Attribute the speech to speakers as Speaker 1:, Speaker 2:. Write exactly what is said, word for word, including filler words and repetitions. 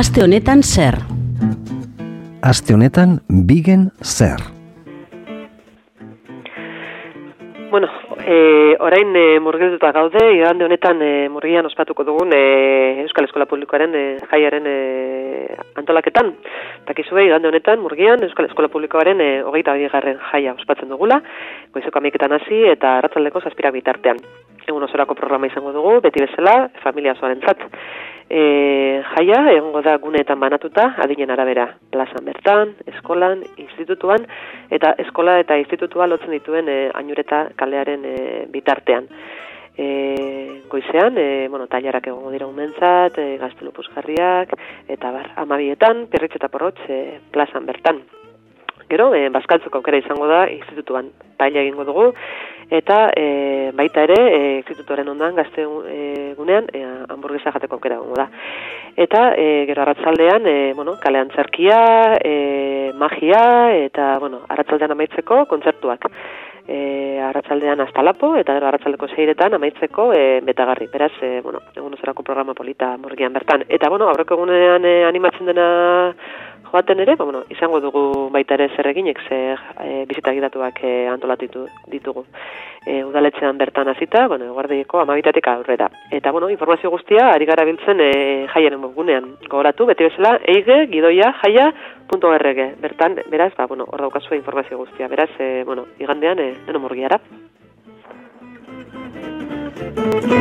Speaker 1: Aste honetan zer?
Speaker 2: Aste honetan bigen zer?
Speaker 3: Bueno, e, orain e, murgilduta gaude, igande honetan e, murgian ospatuko dugun e, Euskal Eskola Publikoaren e, jaiaren e, antolaketan. Takizue, igande honetan murgian Euskal Eskola Publikoaren e, hogeita bigarren jaia ospatzen dugula, goizeko hamaiketan hasi eta arratsaldeko zazpirak bitartean. Egun osorako programa izango dugu, beti bezala, familia osoarentzat. E, jaia, egongo da guneetan banatuta, adinen arabera, plazan bertan, eskolan, institutuan, eta eskola eta institutua lotzen dituen e, Ainureta kalearen e, bitartean. E, goizean, e, bueno, tailarak egongo dira umentzat, e, gaztelu puzgarriak, eta bar, amabietan, perritx eta porrotx e, plazan bertan. Gero, e, bazkaltzeko aukera izango da, institutuan taila egingo dugu, eta e, baita ere, e, institutuaren ondan gazte e, gunean, e, hamburguesa jateko aukera egongo da. Eta e, gero arratsaldean, e, bueno, kalean txarkia, e, magia, eta bueno, arratsaldean amaitzeko kontzertuak. E, arratsaldean astalapo, eta gero arratsaldeko seiretan amaitzeko e, betagarri. Beraz, e, bueno, egun osorako programa polita murgian bertan. Eta, bueno, aurreko egunean e, animatzen dena joaten ere, ba, bueno, izango dugu baita ere zer eginek, ze e, bizita gidatuak e, antolatu ditugu. E, udaletxean bertan hasita, bueno, eguerdiko amabitatik aurrera. Eta, bueno, informazio guztia, ari gara biltzen e, jaiaren webgunean. Gogoratu, beti bezala, eige, gidoia, jaia, punto org. Bertan, beraz, ba, bueno, hor daukazue informazio guztia. Beraz, e, bueno, igandean, e, deno murgiara.